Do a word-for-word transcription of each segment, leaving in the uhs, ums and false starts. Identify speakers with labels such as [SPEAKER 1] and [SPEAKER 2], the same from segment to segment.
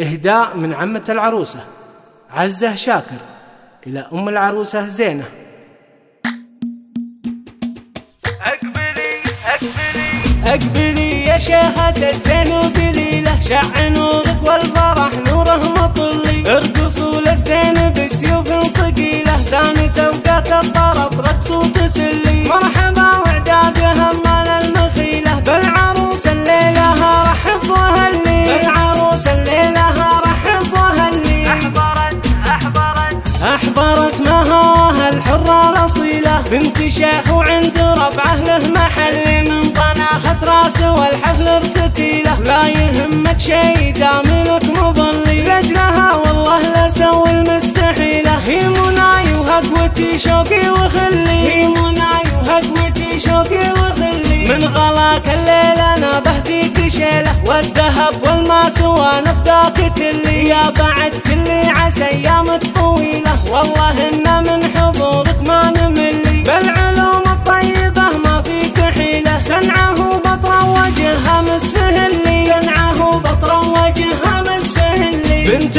[SPEAKER 1] إهداء من عمة العروسة عزة شاكر إلى أم العروسة زينة.
[SPEAKER 2] أقبلي أقبلي
[SPEAKER 1] أقبلي يا شيخة الزين وبليلة، شع نورك والفرح نوره مطلي، ارقصوا للزين بسيوف صقيلة، زانت أوقات الطرب رقص وتسلي، مرحبا وعدادها مال المخيلة، بالعروس الليلة رحب وهلي، بالعروس الليلة رحب وهلي.
[SPEAKER 2] أحضرت أحضرت
[SPEAKER 1] أحضرت مهاها الحرة الأصيلة، بنت شيخ وعند ربعه له محل، من طناخة راسه والحفل ارتكيله، لا يهمك شي داملك مظلي، لأجلها والله لا سوي المستحيلة، هي مناي وهقوتي شوقي وخلي، هي مناي وهقوتي شوقي وخلي، من غلاك الليلة أنا بهديك شيلة، والذهب والماس وانا فداك كلي، يا بعد كلي عسى أيامك طويلة، والله إن من حضورك ما نملي، بالعلوم الطيبة ما فيك حيلة، سنعه بطرة وجهها مسفهلي، سنعه بطرة وجهها مسفهلي، بنت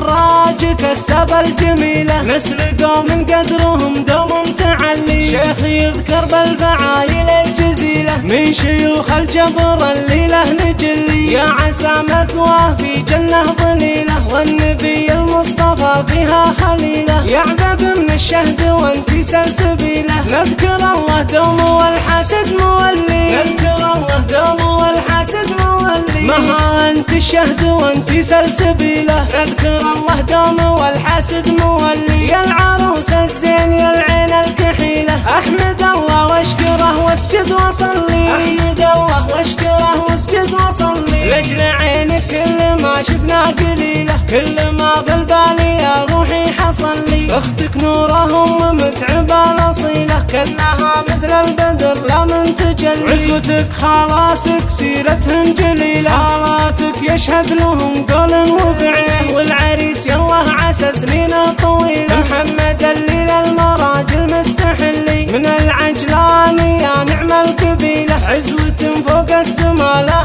[SPEAKER 1] فراج كالسبا الجميلة، نسل قوم قدرهم دوم تعلي، شيخ يذكر بالفعايل الجزيلة، من شيوخ الجبر اللي له نجلي، يا عسى مثواه في جنة ظليلة، والنبي المصطفى فيها خليلة، يعذب من الشهد وانتي سلسبيلة، نذكر الله دوم والحاسد مولي، نذكر الله دوم والحاسد مولي، مها انت الشهد وانتي سلسبيلة، نذكر الله دوم والحاسد مولي، يا العروس الزين يا العين الكحيلة، احمد الله واشكره واسجد وصلي، احمد الله واشكره واسجد وصلي، لاجل عينك كل ما شفنا قليلة، كل ما في البال يا روحي حصل لي، اختك نورهم متعبة الاصيلة، كلها مثل البدر لا من تجلي، عزوتك خالاتك سيرتهن جليلة، خالاتك يشهد لهم قول وفعل، والعريس يالله عسى سنينه طويلة، محمد الليل المراجل مستحلي، من العجلان يا نعم القبيلة، عزوة فوق السما لا